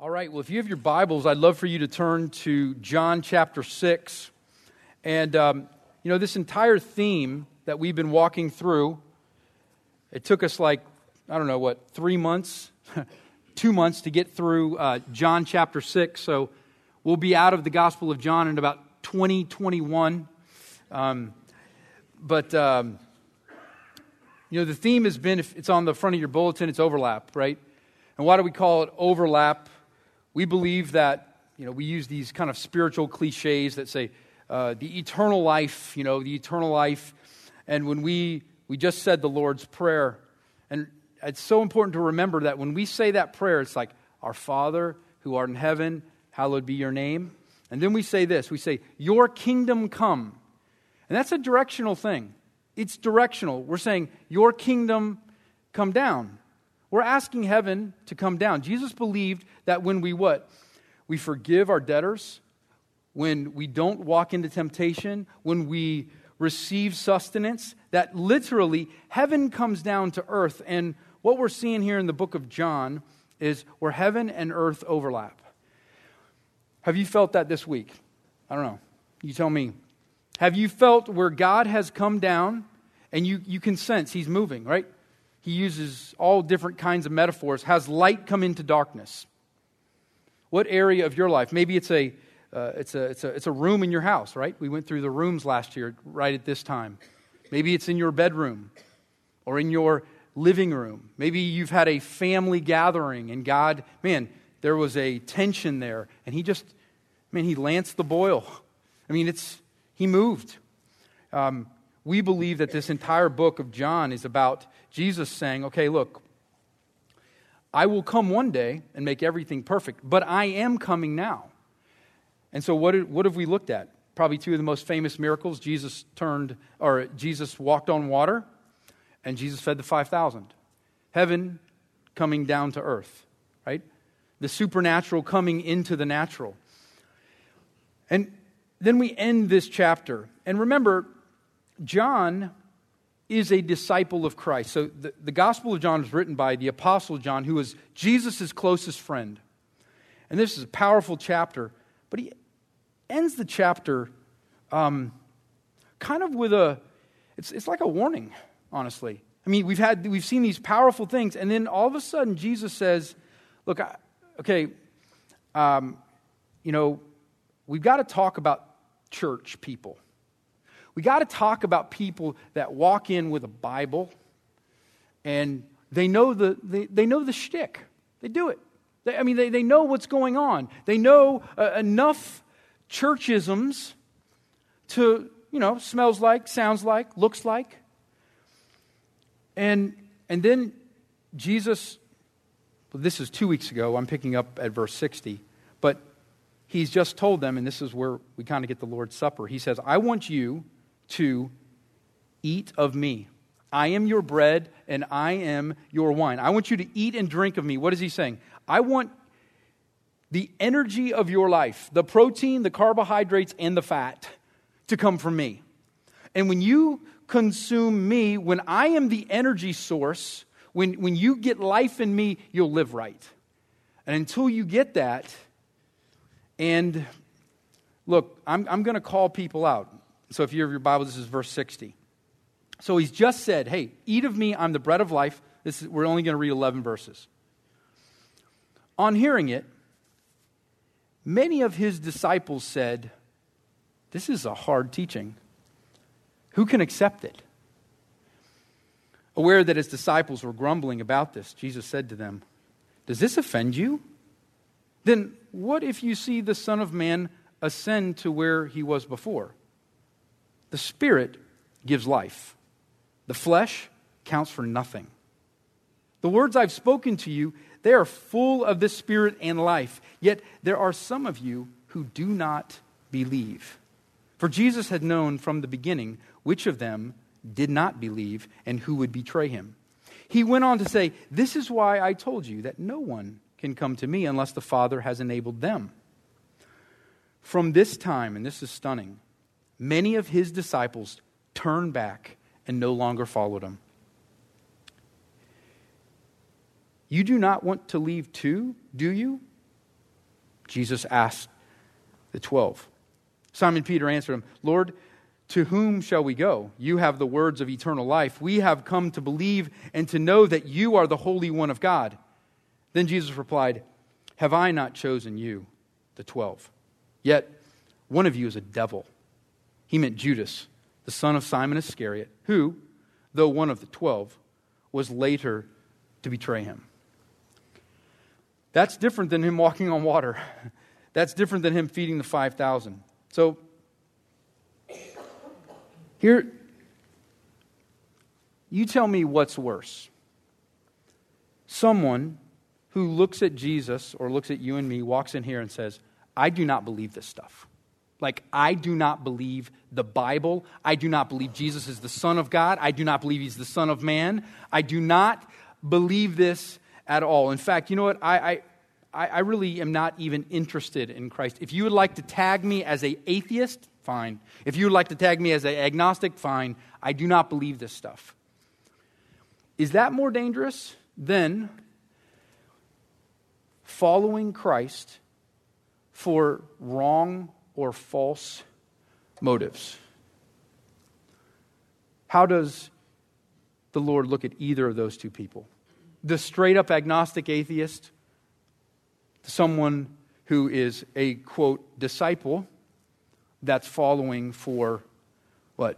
All right, well, if you have your Bibles, I'd love for you to turn to John chapter 6. And, this entire theme that we've been walking through, it took us 3 months, 2 months to get through John chapter 6. So we'll be out of the Gospel of John in about 2021. The theme has been, if it's on the front of your bulletin, it's overlap, right? And why do we call it overlap? We believe that, we use these kind of spiritual cliches that say the eternal life, the eternal life. And when we just said the Lord's Prayer, and it's so important to remember that when we say that prayer, it's like, Our Father who art in heaven, hallowed be your name. And then we say this, we say, Your kingdom come. And that's a directional thing. It's directional. We're saying, Your kingdom come down. We're asking heaven to come down. Jesus believed that when we forgive our debtors, when we don't walk into temptation, when we receive sustenance, that literally heaven comes down to earth. And what we're seeing here in the book of John is where heaven and earth overlap. Have you felt that this week? I don't know. You tell me. Have you felt where God has come down and you can sense He's moving, right? He uses all different kinds of metaphors. Has light come into darkness? What area of your life? Maybe it's a room in your house, right? We went through the rooms last year, right at this time. Maybe it's in your bedroom or in your living room. Maybe you've had a family gathering, and God, there was a tension there, and He lanced the boil. He moved. We believe that this entire book of John is about Jesus saying, okay, look, I will come one day and make everything perfect, but I am coming now. And so what have we looked at? Probably two of the most famous miracles. Jesus walked on water, and Jesus fed the 5,000. Heaven coming down to earth, right? The supernatural coming into the natural. And then we end this chapter. And remember, John is a disciple of Christ. So the Gospel of John was written by the Apostle John, who was Jesus' closest friend. And this is a powerful chapter, but he ends the chapter kind of with it's like a warning, honestly. We've seen these powerful things, and then all of a sudden Jesus says, look, we've got to talk about church people. We got to talk about people that walk in with a Bible and they know the shtick. They do it. They know what's going on. They know enough churchisms to, smells like, sounds like, looks like. And then Jesus, this is 2 weeks ago, I'm picking up at verse 60, but He's just told them, and this is where we kind of get the Lord's Supper. He says, I want you to eat of me. I am your bread and I am your wine. I want you to eat and drink of me. What is He saying? I want the energy of your life, the protein, the carbohydrates, and the fat to come from me. And when you consume me, when I am the energy source, when you get life in me, you'll live right. And until you get that, and look, I'm going to call people out. So if you have your Bible, this is verse 60. So He's just said, hey, eat of me, I'm the bread of life. We're only going to read 11 verses. On hearing it, many of His disciples said, this is a hard teaching. Who can accept it? Aware that His disciples were grumbling about this, Jesus said to them, does this offend you? Then what if you see the Son of Man ascend to where He was before? The Spirit gives life. The flesh counts for nothing. The words I've spoken to you, they are full of the Spirit and life. Yet there are some of you who do not believe. For Jesus had known from the beginning which of them did not believe and who would betray Him. He went on to say, this is why I told you that no one can come to me unless the Father has enabled them. From this time, and this is stunning, many of His disciples turned back and no longer followed Him. You do not want to leave too, do you? Jesus asked the 12. Simon Peter answered him, Lord, to whom shall we go? You have the words of eternal life. We have come to believe and to know that you are the Holy One of God. Then Jesus replied, have I not chosen you, the 12? Yet one of you is a devil. He meant Judas, the son of Simon Iscariot, who, though one of the 12, was later to betray him. That's different than him walking on water. That's different than him feeding the 5,000. So, here, you tell me what's worse. Someone who looks at Jesus or looks at you and me, walks in here and says, I do not believe this stuff. Like, I do not believe the Bible. I do not believe Jesus is the Son of God. I do not believe He's the Son of Man. I do not believe this at all. In fact, you know what? I really am not even interested in Christ. If you would like to tag me as an atheist, fine. If you would like to tag me as an agnostic, fine. I do not believe this stuff. Is that more dangerous than following Christ for wrong or false motives? How does the Lord look at either of those two people? The straight up agnostic atheist, someone who is a, quote, disciple that's following for what?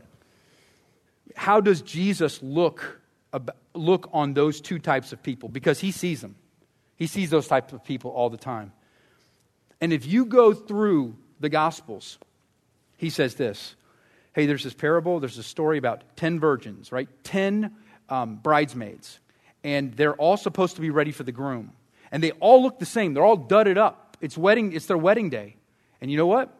How does Jesus look on those two types of people? Because He sees them. He sees those types of people all the time. And if you go through the Gospels, He says this. Hey, there's this parable, there's a story about 10 virgins, right? 10 bridesmaids. And they're all supposed to be ready for the groom. And they all look the same. They're all dudded up. It's their wedding day. And you know what?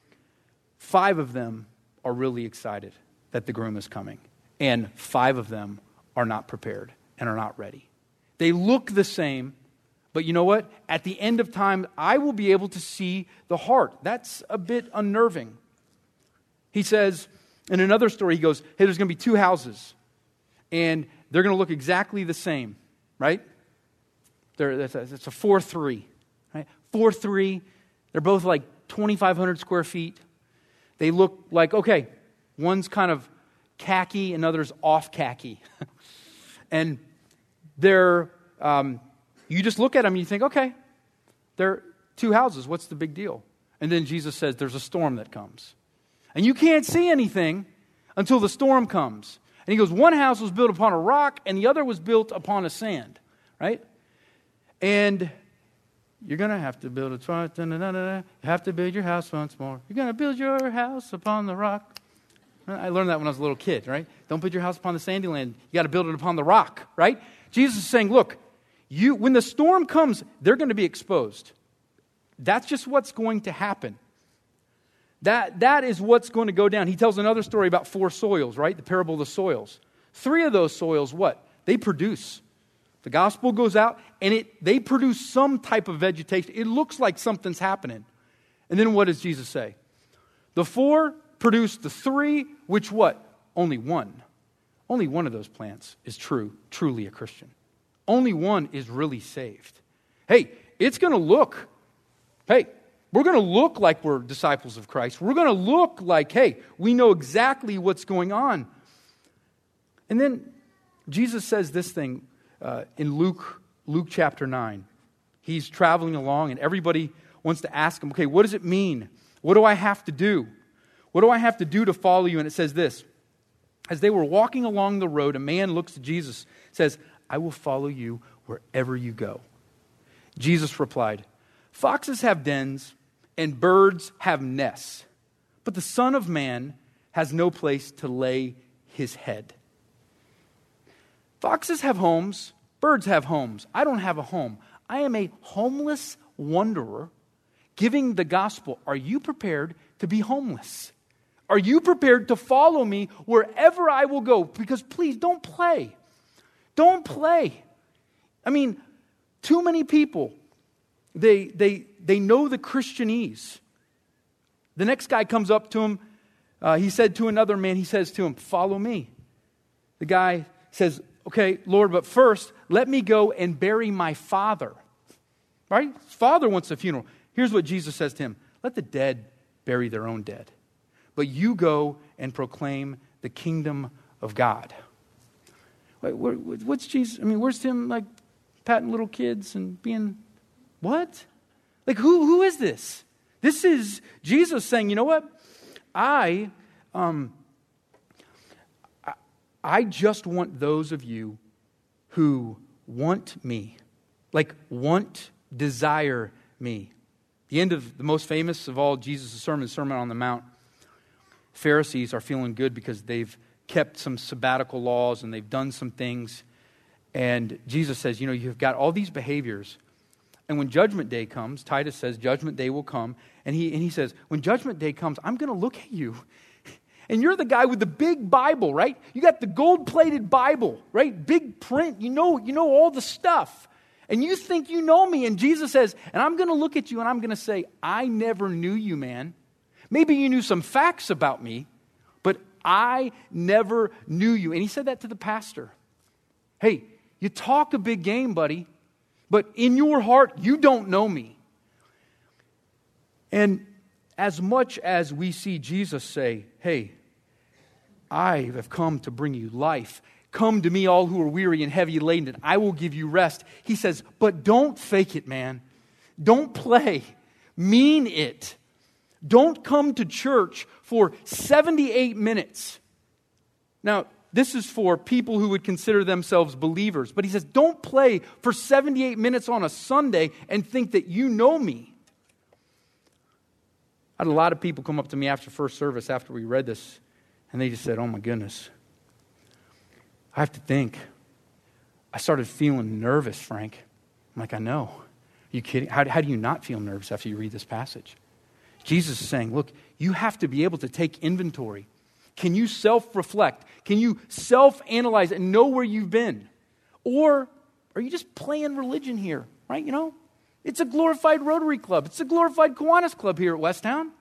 5 of them are really excited that the groom is coming. And 5 of them are not prepared and are not ready. They look the same, but you know what? At the end of time, I will be able to see the heart. That's a bit unnerving. He says, in another story, he goes, hey, there's going to be 2 houses. And they're going to look exactly the same, right? It's a 4-3, right? 4-3. They're both like 2,500 square feet. They look like, okay, one's kind of khaki, another's off khaki. And they're, you just look at them and you think, okay, they're 2 houses. What's the big deal? And then Jesus says there's a storm that comes. And you can't see anything until the storm comes. And He goes, one house was built upon a rock and the other was built upon a sand, right? And you're going to have to build you have to build your house once more. You're going to build your house upon the rock. I learned that when I was a little kid, right? Don't build your house upon the sandy land. You got to build it upon the rock, right? Jesus is saying, look, when the storm comes, they're going to be exposed. That's just what's going to happen. That is what's going to go down. He tells another story about 4 soils, right? The parable of the soils. 3 of those soils, what? They produce. The gospel goes out, and they produce some type of vegetation. It looks like something's happening. And then what does Jesus say? The 4 produce the 3, which what? Only one. Only one of those plants is truly a Christian. Only one is really saved. Hey, it's going to look, we're going to look like we're disciples of Christ. We're going to look like, we know exactly what's going on. And then Jesus says this thing in Luke chapter 9. He's traveling along and everybody wants to ask him, okay, what does it mean? What do I have to do? What do I have to do to follow you? And it says this. As they were walking along the road, a man looks to Jesus, says, I will follow you wherever you go. Jesus replied, foxes have dens and birds have nests, but the Son of Man has no place to lay His head. Foxes have homes, birds have homes. I don't have a home. I am a homeless wanderer giving the gospel. Are you prepared to be homeless? Are you prepared to follow me wherever I will go? Because please, don't play. Don't play. I mean, too many people, they know the Christianese. The next guy comes up to him. He said to another man, he says to him, follow me. The guy says, okay, Lord, but first, let me go and bury my father. Right? His father wants a funeral. Here's what Jesus says to him. Let the dead bury their own dead. But you go and proclaim the kingdom of God. Wait, what's Jesus? I mean, where's him like patting little kids and being, what? Like who is this? This is Jesus saying, you know what? I just want those of you who want me, desire me. The end of the most famous of all Jesus' sermons, Sermon on the Mount. Pharisees are feeling good because they've kept some sabbatical laws and they've done some things. And Jesus says, you've got all these behaviors. And when Judgment Day comes, Titus says Judgment Day will come. And he says, when Judgment Day comes, I'm going to look at you. And you're the guy with the big Bible, right? You got the gold-plated Bible, right? Big print. You know all the stuff. And you think you know me. And Jesus says, and I'm going to look at you and I'm going to say, I never knew you, man. Maybe you knew some facts about me, but I never knew you. And he said that to the pastor. Hey, you talk a big game, buddy, but in your heart, you don't know me. And as much as we see Jesus say, hey, I have come to bring you life. Come to me, all who are weary and heavy laden, and I will give you rest. He says, but don't fake it, man. Don't play. Mean it. Don't come to church for 78 minutes. Now, this is for people who would consider themselves believers. But he says, don't play for 78 minutes on a Sunday and think that you know me. I had a lot of people come up to me after first service, after we read this, and they just said, oh my goodness. I have to think. I started feeling nervous, Frank. I'm like, I know. Are you kidding? How do you not feel nervous after you read this passage? Jesus is saying, look, you have to be able to take inventory. Can you self-reflect? Can you self-analyze and know where you've been? Or are you just playing religion here, right? It's a glorified Rotary Club. It's a glorified Kiwanis Club here at Westtown.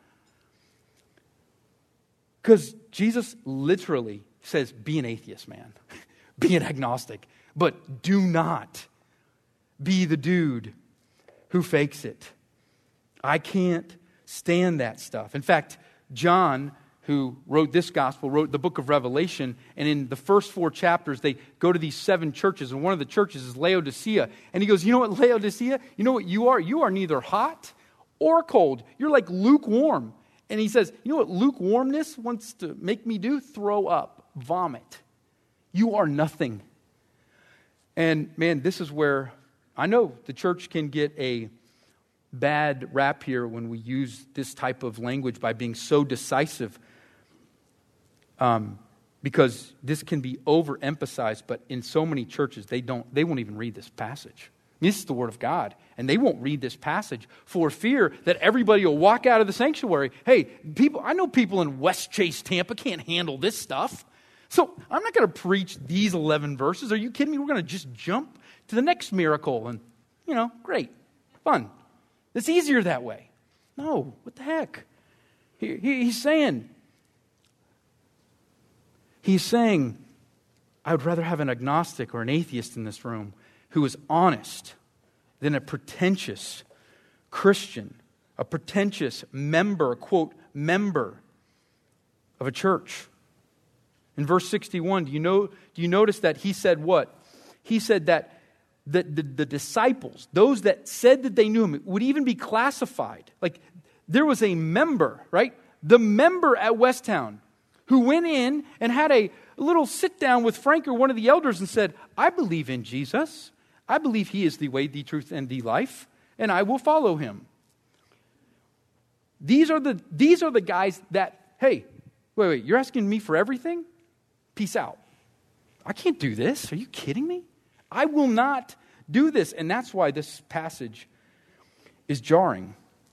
Because Jesus literally says, be an atheist, man. Be an agnostic. But do not be the dude who fakes it. I can't stand that stuff. In fact, John, who wrote this gospel, wrote the book of Revelation, and in the first 4 chapters, they go to these 7 churches, and one of the churches is Laodicea. And he goes, you know what, Laodicea? You know what you are? You are neither hot or cold. You're like lukewarm. And he says, you know what lukewarmness wants to make me do? Throw up, vomit. You are nothing. And man, this is where I know the church can get a bad rap here when we use this type of language by being so decisive. Because this can be overemphasized, but in so many churches, they won't even read this passage. This is the Word of God, and they won't read this passage for fear that everybody will walk out of the sanctuary. Hey, I know people in West Chase, Tampa can't handle this stuff, so I'm not going to preach these 11 verses. Are you kidding me? We're going to just jump to the next miracle, and great, fun. It's easier that way. No, what the heck? He's saying, I would rather have an agnostic or an atheist in this room who is honest than a pretentious Christian, a pretentious member, quote, member of a church. In verse 61, do you notice that he said what? He said that the disciples, those that said that they knew him, would even be classified. Like there was a member, right? The member at Westtown who went in and had a little sit down with Frank or one of the elders and said, I believe in Jesus. I believe he is the way, the truth, and the life, and I will follow him. These are the guys that, hey, wait, you're asking me for everything? Peace out. I can't do this. Are you kidding me? I will not do this. And that's why this passage is jarring.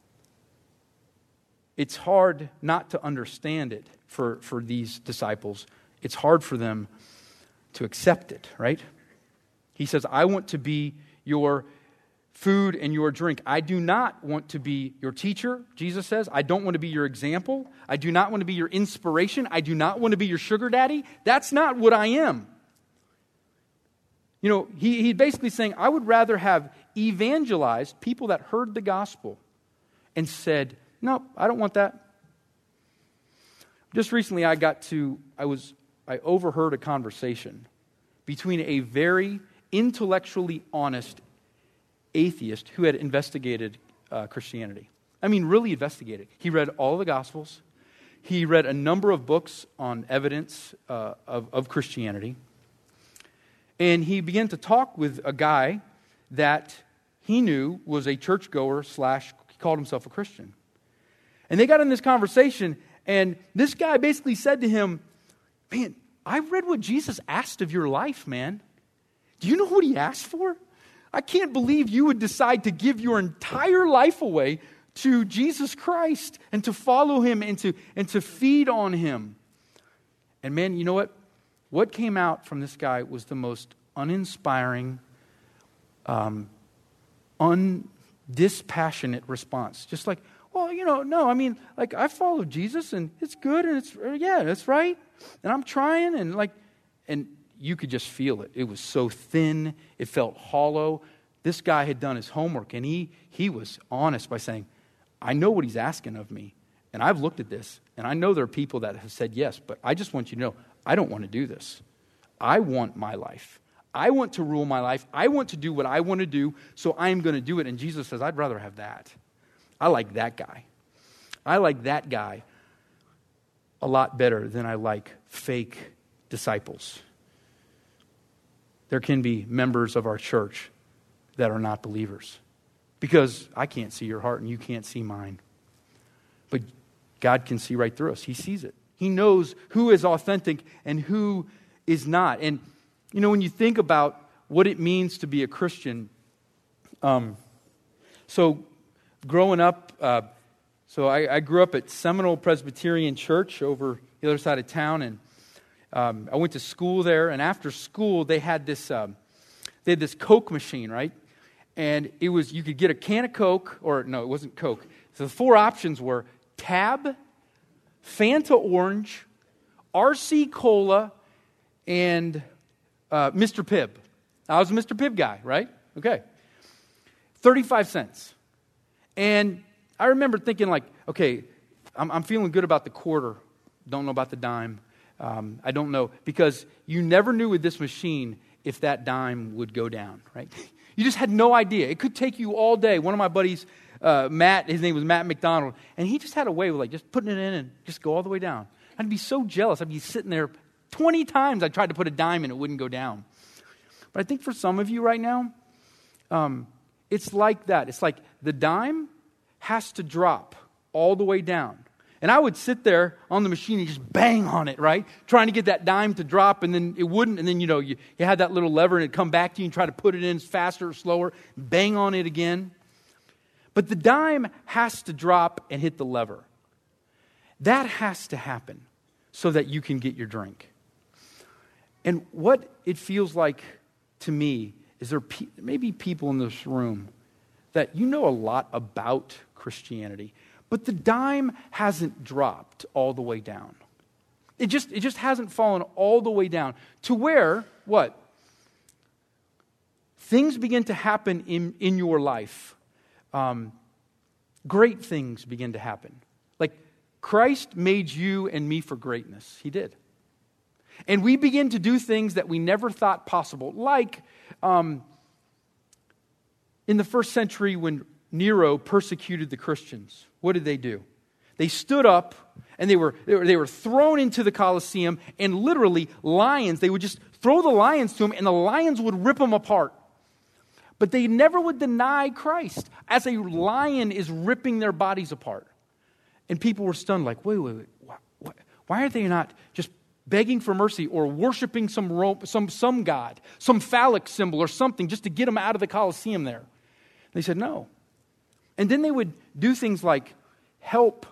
It's hard not to understand it for these disciples. It's hard for them to accept it, right? He says, I want to be your food and your drink. I do not want to be your teacher, Jesus says. I don't want to be your example. I do not want to be your inspiration. I do not want to be your sugar daddy. That's not what I am. He's basically saying, I would rather have evangelized people that heard the gospel, and said, "No, I don't want that." Just recently I overheard a conversation between a very intellectually honest atheist who had investigated Christianity. I mean, really investigated. He read all the Gospels. He read a number of books on evidence of Christianity. And he began to talk with a guy that he knew was a churchgoer / he called himself a Christian. And they got in this conversation, and this guy basically said to him, "Man, I read what Jesus asked of your life, man. Do you know what he asked for? I can't believe you would decide to give your entire life away to Jesus Christ and to follow him and to feed on him." And man, you know what? What came out from this guy was the most uninspiring, undispassionate response. Just like, "Well, no, I mean, like, I followed Jesus and it's good and that's right. And I'm trying and you could just feel it. It was so thin. It felt hollow. This guy had done his homework, and he was honest by saying, "I know what he's asking of me, and I've looked at this, and I know there are people that have said yes, but I just want you to know, I don't want to do this. I want my life. I want to rule my life. I want to do what I want to do, so I'm going to do it." And Jesus says, "I'd rather have that. I like that guy. I like that guy a lot better than I like fake disciples." There can be members of our church that are not believers because I can't see your heart and you can't see mine. But God can see right through us. He sees it. He knows who is authentic and who is not. And, when you think about what it means to be a Christian, so growing up, I grew up at Seminole Presbyterian Church over the other side of town, and I went to school there, and after school, they had this Coke machine, right? And it was, you could get a can of Coke, or no, it wasn't Coke. So the four options were Tab, Fanta Orange, RC Cola, and Mr. Pibb. I was a Mr. Pibb guy, right? Okay. 35 cents. And I remember thinking like, okay, I'm feeling good about the quarter. Don't know about the dime. I don't know, because you never knew with this machine if that dime would go down, right? You just had no idea. It could take you all day. One of my buddies, Matt, his name was Matt McDonald, and he just had a way of just putting it in and just go all the way down. I'd be so jealous. I'd be sitting there 20 times I tried to put a dime in, it wouldn't go down. But I think for some of you right now, it's like that. It's like the dime has to drop all the way down. And I would sit there on the machine and just bang on it, right? Trying to get that dime to drop, and then it wouldn't. And then, you had that little lever, and it'd come back to you and try to put it in faster or slower, bang on it again. But the dime has to drop and hit the lever. That has to happen so that you can get your drink. And what it feels like to me is there may be people in this room that a lot about Christianity, but the dime hasn't dropped all the way down. It just hasn't fallen all the way down to where, what? Things begin to happen in your life. Great things begin to happen. Like Christ made you and me for greatness. He did. And we begin to do things that we never thought possible. Like in the first century when Nero persecuted the Christians, what did they do? They stood up and they were thrown into the Colosseum, and literally lions, they would just throw the lions to them and the lions would rip them apart. But they never would deny Christ as a lion is ripping their bodies apart. And people were stunned like, wait, why are they not just begging for mercy or worshiping some god, some phallic symbol or something just to get them out of the Colosseum there? They said no. And then they would do things like help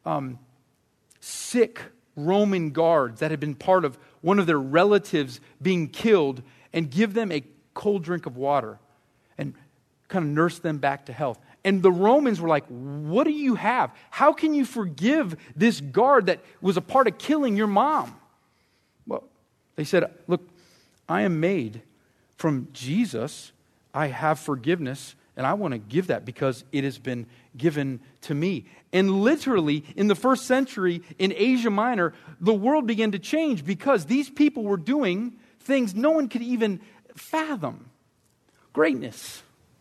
sick Roman guards that had been part of one of their relatives being killed and give them a cold drink of water and kind of nurse them back to health. And the Romans were like, what do you have? How can you forgive this guard that was a part of killing your mom? Well, they said, look, I am made from Jesus. I have forgiveness. And I want to give that because it has been given to me. And literally, in the first century in Asia Minor, the world began to change because these people were doing things no one could even fathom. Greatness.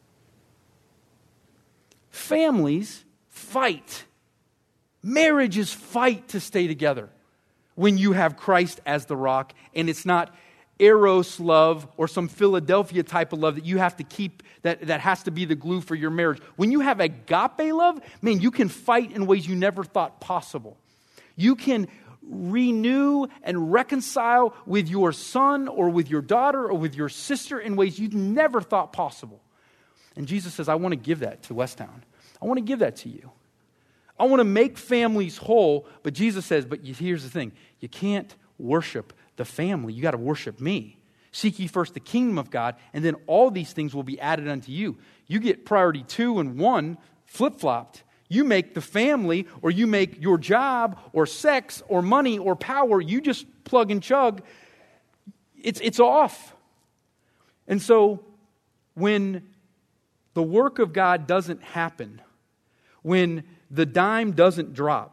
Families fight. Marriages fight to stay together when you have Christ as the rock, and it's not eros love or some Philadelphia type of love that you have to keep, that has to be the glue for your marriage. When you have agape love, man, you can fight in ways you never thought possible. You can renew and reconcile with your son or with your daughter or with your sister in ways you never thought possible. And Jesus says, I want to give that to Westtown. I want to give that to you. I want to make families whole, but Jesus says, but here's the thing, you can't worship the family, you got to worship me. Seek ye first the kingdom of God, and then all these things will be added unto you. You get priority 2 and 1 flip-flopped. You make the family, or you make your job, or sex, or money, or power, you just plug and chug. It's off. And so, when the work of God doesn't happen, when the dime doesn't drop,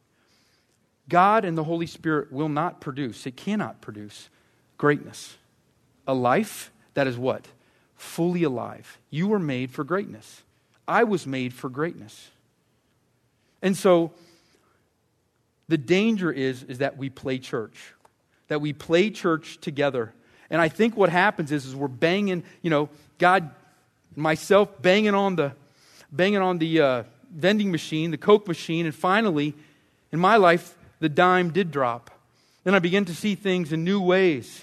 God and the Holy Spirit will not produce, it cannot produce greatness. A life that is what? Fully alive. You were made for greatness. I was made for greatness. And so, the danger is that we play church. That we play church together. And I think what happens is we're banging, God, myself banging on the vending machine, the Coke machine, and finally, in my life, the dime did drop. Then I began to see things in new ways.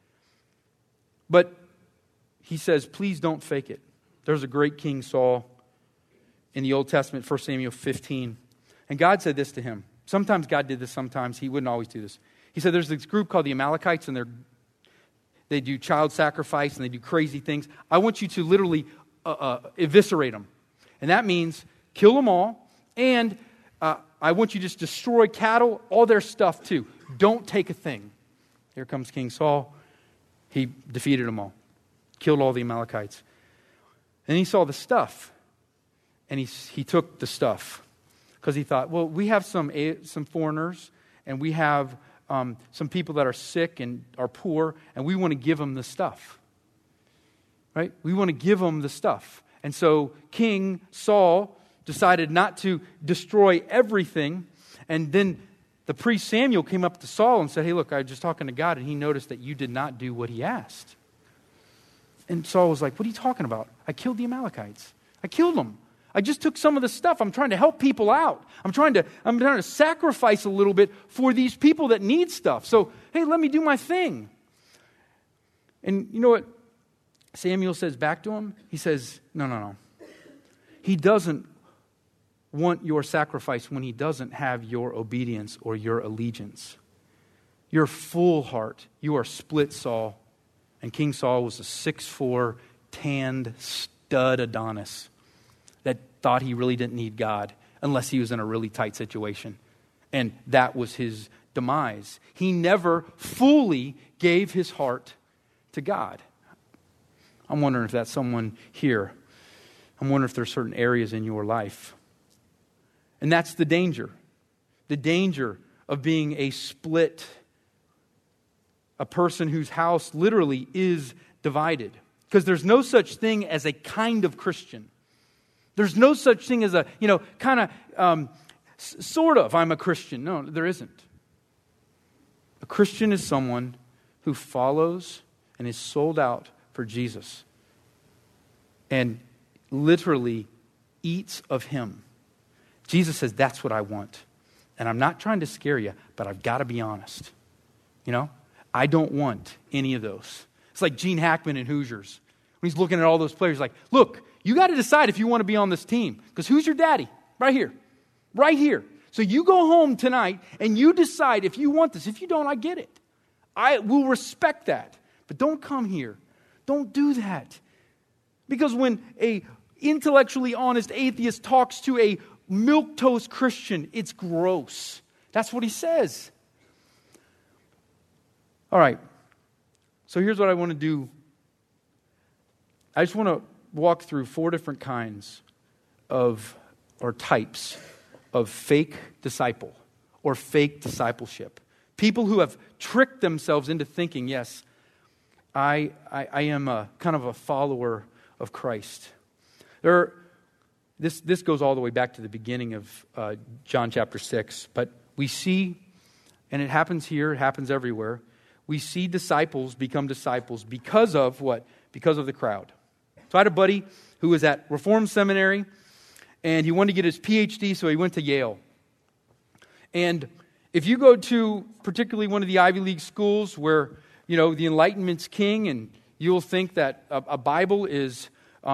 But he says, please don't fake it. There's a great King Saul in the Old Testament, 1 Samuel 15. And God said this to him. Sometimes God did this, sometimes he wouldn't always do this. He said, there's this group called the Amalekites, and they do child sacrifice, and they do crazy things. I want you to literally eviscerate them. And that means kill them all, and I want you to just destroy cattle, all their stuff too. Don't take a thing. Here comes King Saul. He defeated them all. Killed all the Amalekites. And he saw the stuff. And he took the stuff. Because he thought, well, we have some foreigners, and we have some people that are sick and are poor, and we want to give them the stuff. Right? We want to give them the stuff. And so King Saul decided not to destroy everything. And then the priest Samuel came up to Saul and said, hey, look, I was just talking to God, and he noticed that you did not do what he asked. And Saul was like, what are you talking about? I killed the Amalekites. I killed them. I just took some of the stuff. I'm trying to help people out. I'm trying to sacrifice a little bit for these people that need stuff. So, hey, let me do my thing. And you know what Samuel says back to him? He says, no. He doesn't want your sacrifice when he doesn't have your obedience or your allegiance. Your full heart. You are split Saul. And King Saul was a 6'4", tanned stud Adonis that thought he really didn't need God unless he was in a really tight situation. And that was his demise. He never fully gave his heart to God. I'm wondering if that's someone here. I'm wondering if there's certain areas in your life. And that's the danger. The danger of being a split, a person whose house literally is divided. Because there's no such thing as a kind of Christian. There's no such thing as a, sort of, I'm a Christian. No, there isn't. A Christian is someone who follows and is sold out for Jesus. And literally eats of Him. Jesus says, that's what I want. And I'm not trying to scare you, but I've got to be honest. I don't want any of those. It's like Gene Hackman in Hoosiers. When he's looking at all those players, like, look, you got to decide if you want to be on this team. Because who's your daddy? Right here. Right here. So you go home tonight and you decide if you want this. If you don't, I get it. I will respect that. But don't come here. Don't do that. Because when a intellectually honest atheist talks to a milquetoast Christian, it's gross. That's what he says. All right. So here's what I want to do. I just want to walk through 4 different kinds of, or types of fake disciple or fake discipleship. People who have tricked themselves into thinking, yes, I am a kind of a follower of Christ. This goes all the way back to the beginning of John chapter 6, but we see, and it happens here, it happens everywhere, we see disciples become disciples because of what? Because of the crowd. So I had a buddy who was at Reformed Seminary, and he wanted to get his PhD, so he went to Yale. And if you go to particularly one of the Ivy League schools where, you know, the Enlightenment's king, and you'll think that a Bible is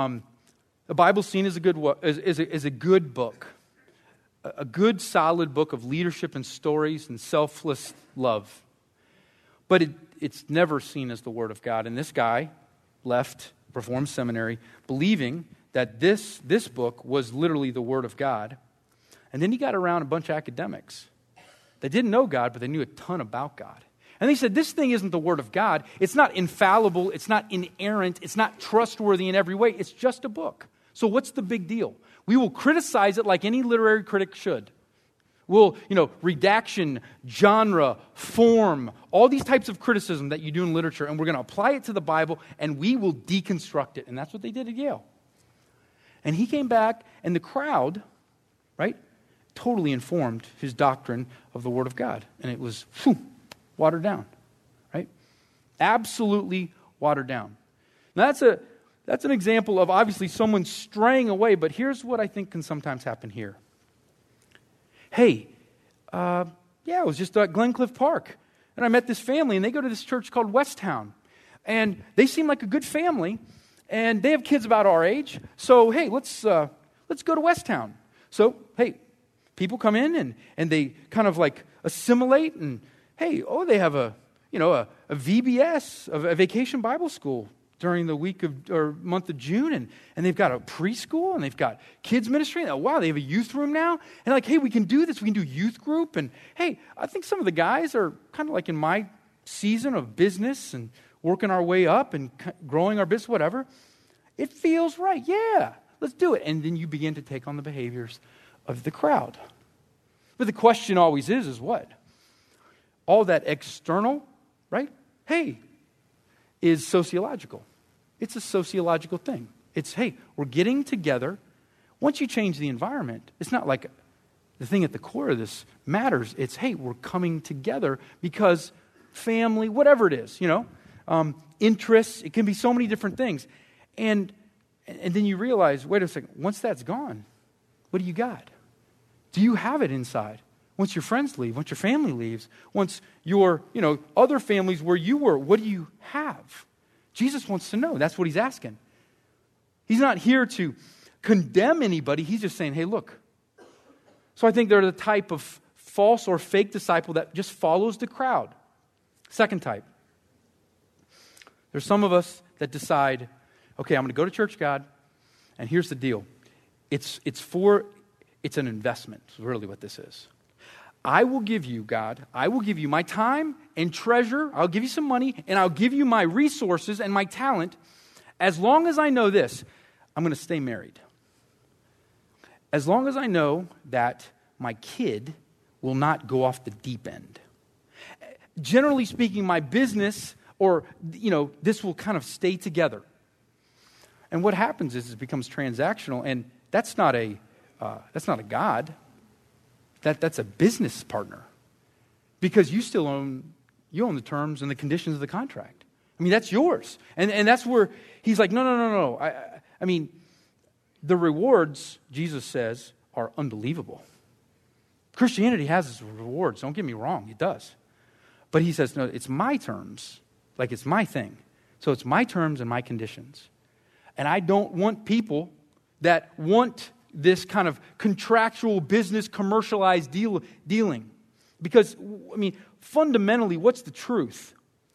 seen as a good book, a good solid book of leadership and stories and selfless love. But it's never seen as the Word of God. And this guy left Reformed Seminary believing that this book was literally the Word of God. And then he got around a bunch of academics that didn't know God, but they knew a ton about God. And they said, this thing isn't the Word of God. It's not infallible. It's not inerrant. It's not trustworthy in every way. It's just a book. So what's the big deal? We will criticize it like any literary critic should. We'll, redaction, genre, form, all these types of criticism that you do in literature, and we're going to apply it to the Bible, and we will deconstruct it. And that's what they did at Yale. And he came back, and the crowd, right, totally informed his doctrine of the Word of God. And it was watered down, right? Absolutely watered down. Now that's an example of obviously someone straying away, but here's what I think can sometimes happen here. Hey, I was just at Glencliff Park, and I met this family, and they go to this church called Westtown. And they seem like a good family, and they have kids about our age. So, hey, let's go to Westtown. So, hey, people come in, and they kind of like assimilate, and hey, they have a VBS, a vacation Bible school during the week of or month of June, and they've got a preschool, and they've got kids ministry. And, wow, they have a youth room now. And like, hey, we can do this. We can do youth group. And hey, I think some of the guys are kind of like in my season of business and working our way up and growing our business, whatever. It feels right. Yeah, let's do it. And then you begin to take on the behaviors of the crowd. But the question always is what? All that external, right? Hey, is sociological. It's a sociological thing. It's, hey, we're getting together. Once you change the environment, it's not like the thing at the core of this matters. It's, hey, we're coming together because family, whatever it is, interests, it can be so many different things. And then you realize, wait a second, once that's gone, what do you got? Do you have it inside? Once your friends leave, once your family leaves, once your, other families where you were, what do you have? Jesus wants to know. That's what he's asking. He's not here to condemn anybody. He's just saying, hey, look. So I think they're the type of false or fake disciple that just follows the crowd. Second type. There's some of us that decide, okay, I'm going to go to church, God, and here's the deal. It's an investment, is really what this is. I will give you, God, I will give you my time and treasure. I'll give you some money, and I'll give you my resources and my talent as long as I know this. I'm going to stay married. As long as I know that my kid will not go off the deep end. Generally speaking, my business or, this will kind of stay together. And what happens is it becomes transactional, and that's not a God. That's a business partner, because you still own the terms and the conditions of the contract. I mean, that's yours, and that's where he's like, no. I mean, the rewards, Jesus says, are unbelievable. Christianity has its rewards. Don't get me wrong, it does, but he says, no, it's my terms, like it's my thing. So it's my terms and my conditions, and I don't want people that want this kind of contractual business commercialized dealing. Because, fundamentally, what's the truth?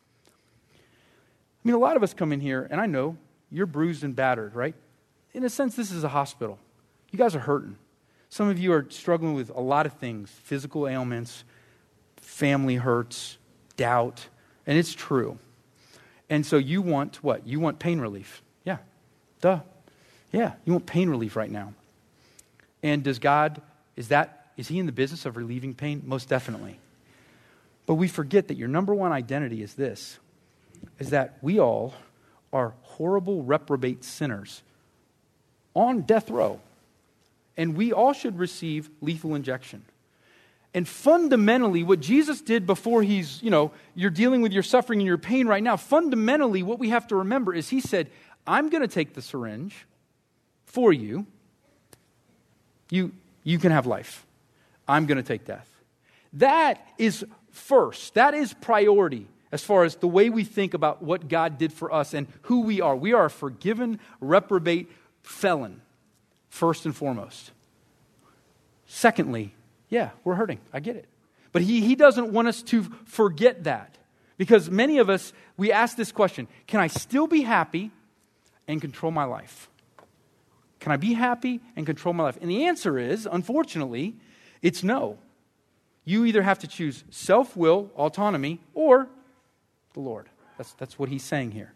A lot of us come in here, and I know you're bruised and battered, right? In a sense, this is a hospital. You guys are hurting. Some of you are struggling with a lot of things, physical ailments, family hurts, doubt, and it's true. And so you want what? You want pain relief. Yeah, duh. Yeah, you want pain relief right now. And does God, is he in the business of relieving pain? Most definitely. But we forget that your number one identity is this, is that we all are horrible, reprobate sinners on death row. And we all should receive lethal injection. And fundamentally, what Jesus did before you're dealing with your suffering and your pain right now, fundamentally what we have to remember is he said, I'm going to take the syringe for you. You can have life. I'm going to take death. That is first. That is priority as far as the way we think about what God did for us and who we are. We are a forgiven, reprobate felon, first and foremost. Secondly, yeah, we're hurting. I get it. But he doesn't want us to forget that. Because many of us, we ask this question, can I still be happy and control my life? Can I be happy and control my life? And the answer is, unfortunately, it's no. You either have to choose self-will, autonomy, or the Lord. That's what he's saying here.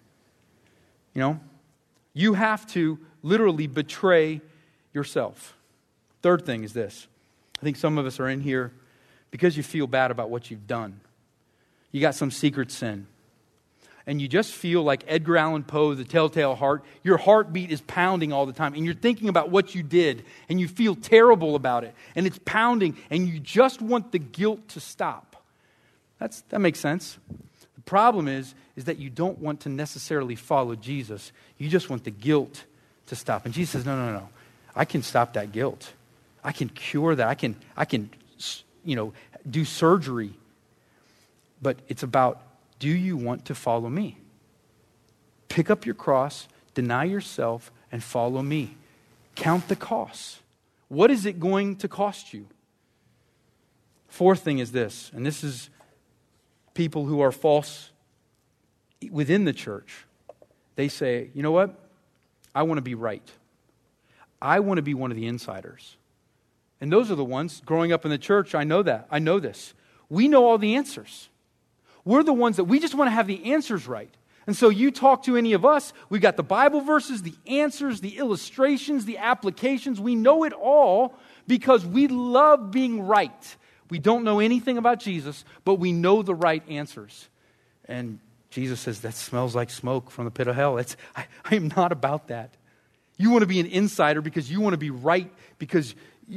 You have to literally betray yourself. Third thing is this. I think some of us are in here because you feel bad about what you've done. You got some secret sin. And you just feel like Edgar Allan Poe, the telltale heart. Your heartbeat is pounding all the time. And you're thinking about what you did. And you feel terrible about it. And it's pounding. And you just want the guilt to stop. That makes sense. The problem is that you don't want to necessarily follow Jesus. You just want the guilt to stop. And Jesus says, no. I can stop that guilt. I can cure that. I can do surgery. But it's about, do you want to follow me? Pick up your cross, deny yourself, and follow me. Count the costs. What is it going to cost you? Fourth thing is this, and this is people who are false within the church. They say, you know what? I want to be right. I want to be one of the insiders. And those are the ones, growing up in the church, I know that. I know this. We know all the answers. We're the ones that we just want to have the answers right. And so you talk to any of us, we've got the Bible verses, the answers, the illustrations, the applications. We know it all because we love being right. We don't know anything about Jesus, but we know the right answers. And Jesus says, that smells like smoke from the pit of hell. I am not about that. You want to be an insider because you want to be right because,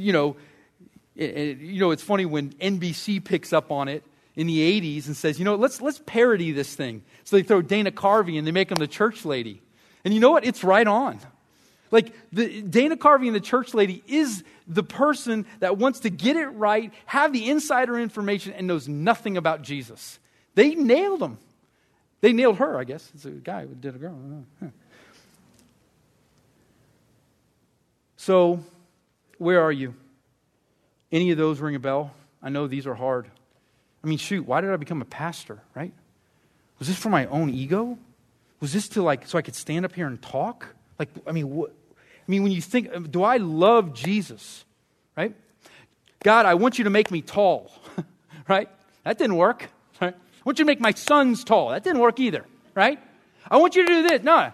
it's funny when NBC picks up on it in the 80s and says, let's parody this thing. So they throw Dana Carvey and they make him the church lady. And you know what? It's right on. Like, Dana Carvey and the church lady is the person that wants to get it right, have the insider information, and knows nothing about Jesus. They nailed him. They nailed her, I guess. It's a guy who did a girl. I don't know. So, where are you? Any of those ring a bell? I know these are hard. I mean, shoot, why did I become a pastor, right? Was this for my own ego? Was this so I could stand up here and talk? When you think, do I love Jesus, right? God, I want you to make me tall, right? That didn't work, right? I want you to make my sons tall. That didn't work either, right? I want you to do this. No,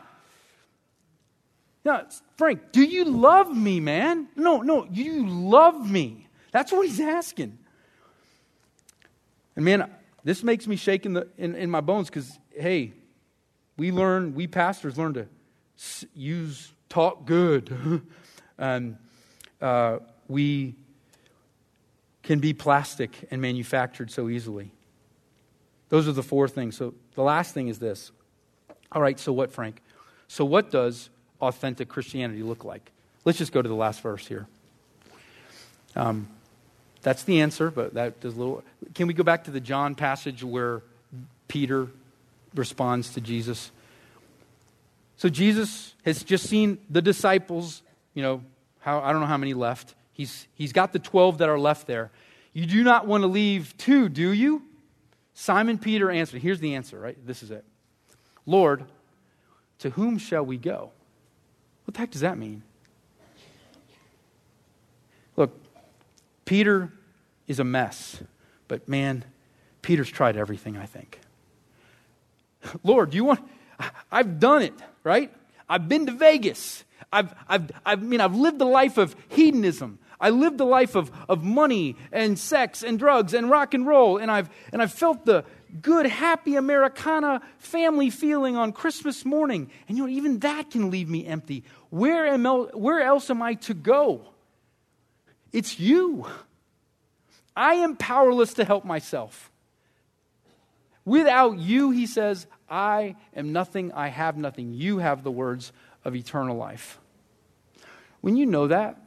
Frank, do you love me, man? No, you love me. That's what he's asking. And man, this makes me shake in my bones because, hey, we pastors learn to talk good. And we can be plastic and manufactured so easily. Those are the four things. So the last thing is this. All right, so what, Frank? So what does authentic Christianity look like? Let's just go to the last verse here. That's the answer, but that does a little... Can we go back to the John passage where Peter responds to Jesus? So Jesus has just seen the disciples, I don't know how many left. He's got the 12 that are left there. You do not want to leave too, do you? Simon Peter answered. Here's the answer, right? This is it. Lord, to whom shall we go? What the heck does that mean? Look, Peter is a mess, but man, Peter's tried everything, I think. Lord, I've done it, right? I've been to Vegas. I've lived a life of hedonism. I lived a life of money and sex and drugs and rock and roll, and I've felt the good, happy Americana family feeling on Christmas morning. And even that can leave me empty. Where else am I to go? It's you. I am powerless to help myself. Without you, he says, I am nothing, I have nothing. You have the words of eternal life. When you know that,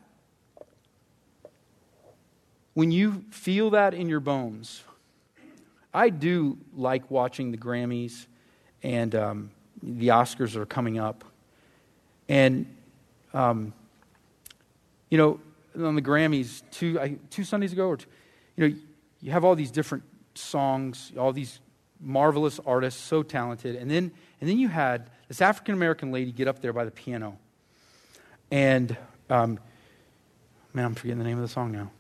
when you feel that in your bones, I do like watching the Grammys, and the Oscars are coming up. And, on the Grammys, two Sundays ago, you have all these different songs, all these marvelous artists, so talented. And then you had this African-American lady get up there by the piano. And, I'm forgetting the name of the song now.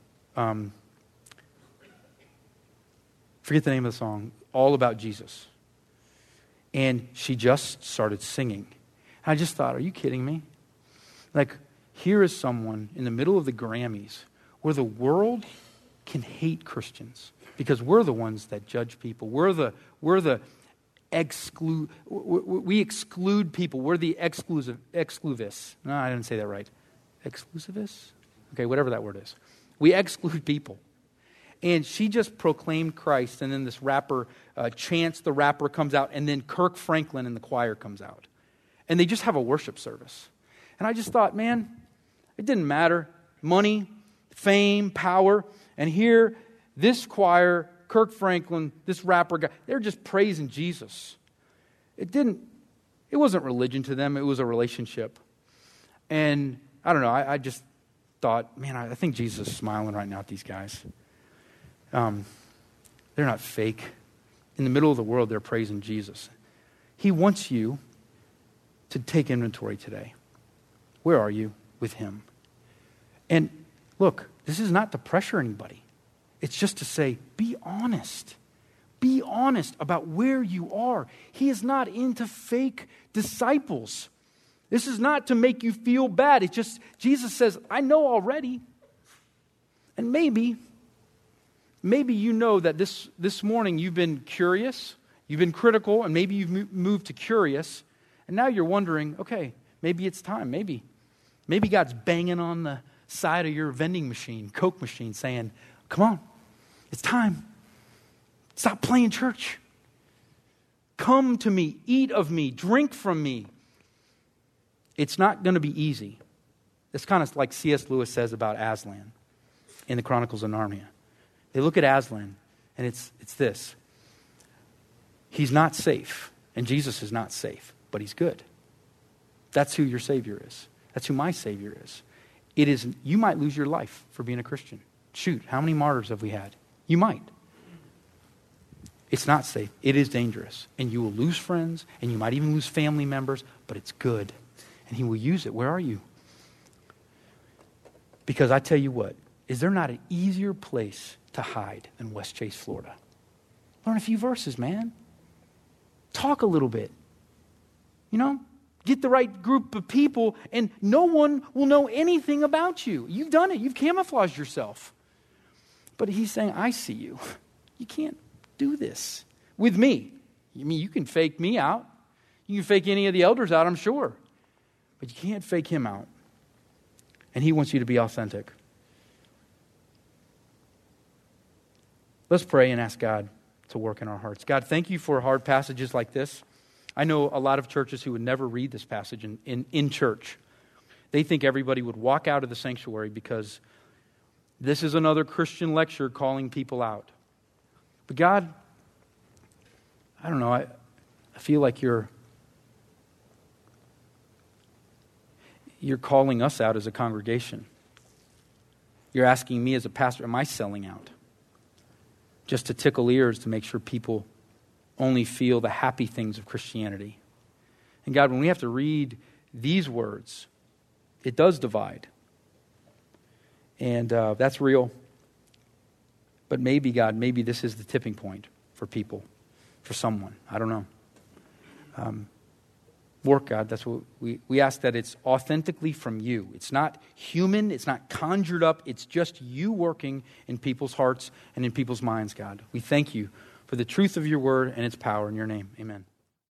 Forget the name of the song. All About Jesus. And she just started singing. And I just thought, are you kidding me? Like, here is someone in the middle of the Grammys where the world can hate Christians because we're the ones that judge people. We exclude people. We're the exclusivists. No, I didn't say that right. Exclusivists? Okay, whatever that word is. We exclude people. And she just proclaimed Christ, and then this rapper, Chance the Rapper, comes out, and then Kirk Franklin and the choir comes out. And they just have a worship service. And I just thought, man, it didn't matter. Money, fame, power. And here, this choir, Kirk Franklin, this rapper guy, they're just praising Jesus. It wasn't religion to them, it was a relationship. And I don't know, I just thought, man, I think Jesus is smiling right now at these guys. They're not fake. In the middle of the world, they're praising Jesus. He wants you to take inventory today. Where are you with him? And look, this is not to pressure anybody. It's just to say, be honest. Be honest about where you are. He is not into fake disciples. This is not to make you feel bad. It's just, Jesus says, I know already. And maybe you know that this morning you've been curious, you've been critical, and maybe you've moved to curious, and now you're wondering, okay, maybe it's time. Maybe God's banging on the side of your vending machine, Coke machine, saying, come on, it's time. Stop playing church. Come to me, eat of me, drink from me. It's not going to be easy. It's kind of like C.S. Lewis says about Aslan in the Chronicles of Narnia. They look at Aslan, and it's this. He's not safe, and Jesus is not safe, but he's good. That's who your Savior is. That's who my Savior is. You might lose your life for being a Christian. Shoot, how many martyrs have we had? You might. It's not safe. It is dangerous. And you will lose friends, and you might even lose family members, but it's good. And he will use it. Where are you? Because I tell you what, is there not an easier place to hide than West Chase, Florida? Learn a few verses, man. Talk a little bit. Get the right group of people, and no one will know anything about you. You've done it. You've camouflaged yourself. But he's saying, I see you. You can't do this with me. You can fake me out. You can fake any of the elders out, I'm sure. But you can't fake him out. And he wants you to be authentic. Let's pray and ask God to work in our hearts. God, thank you for hard passages like this. I know a lot of churches who would never read this passage in church. They think everybody would walk out of the sanctuary because this is another Christian lecture calling people out. But God, I don't know, I feel like you're calling us out as a congregation. You're asking me as a pastor, am I selling out? Just to tickle ears to make sure people only feel the happy things of Christianity. And God, when we have to read these words, it does divide. And that's real. But maybe, God, maybe this is the tipping point for people, for someone. I don't know. work, God. That's what we ask, that it's authentically from you. It's not human. It's not conjured up. It's just you working in people's hearts and in people's minds, God. We thank you for the truth of your word and its power in your name. Amen.